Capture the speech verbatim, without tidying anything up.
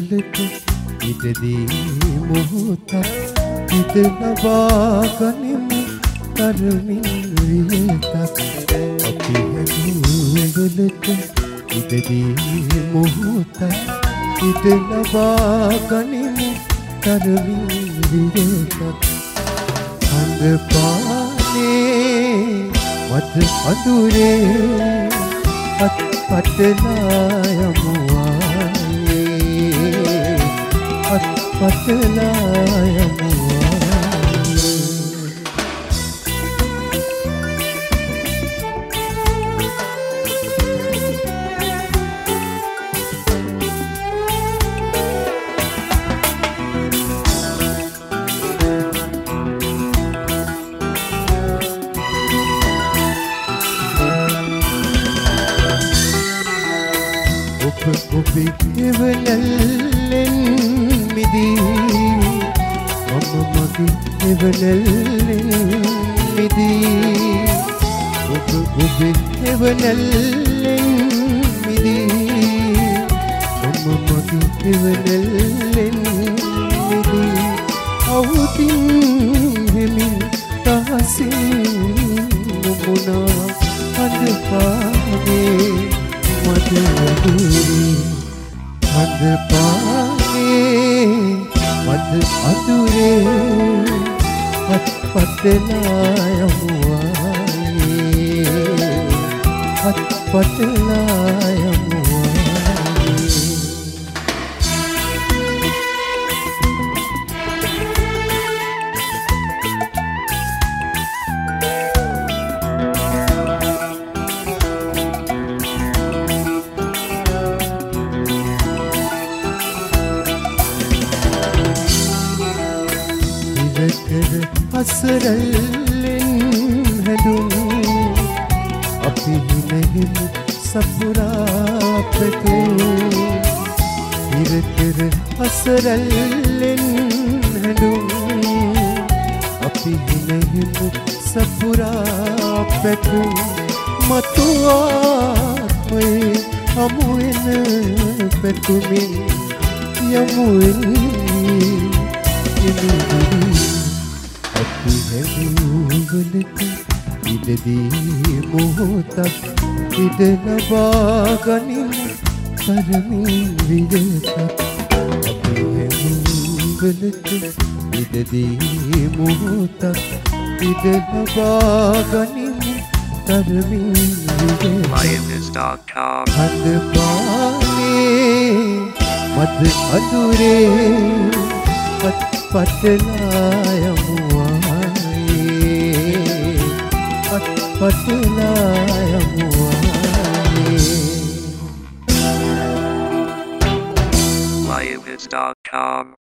වලට ඉදදී මොහොතක් ඉද ලබා ගනිමු තරමින් වියතක් අපි හැදුම් වලට ඉදදී මොහොතක් ඉද ලබා ගනිමු තරමින් වියතක් හඳ පානේ වද අඳුරේ පත් පතලා යමු ආයේ පත් පතලා යමු ඔබේ එවනල්ලෙන් මිදී මම මගේ එවනල්ලෙන් මිදී ඔබ ඔබේ එවනල්ලෙන් මිදී මම මගේ එවනල්ලෙන් මිදී අවුතින් හෙමින් තහසින් නොමුණා හඳ පානේ මදවදුරේ හඳ පානේ මද අදුරේ පත් පතලා යමු ආයේ පත් පතලා යමු අසරල්ලෙන් හැදුම් අපි හිනෙහිම සපුරා පැතුම් ඉරතර අසරල්ලෙන් හැදුම් අපි හිනෙහිම සපුරා පැතුම් මතු ආත්මයේ හමුවෙන පැතුමින් යමුවෙන් ඉනිදිරි අපි හැදුවලට ඉදදී මොහොතක් ඉද ලබා ගනිමු තරමින් වියතක් අපි හැදුවලට ඉදදී මොහොතක් ඉද ලබා ගනිමු තරමින් වියතක් හඳ පානේ මද අඳුරේ පත් පතලා යමු ආයේ පත් පතලා යමු ආයේ live hits dot com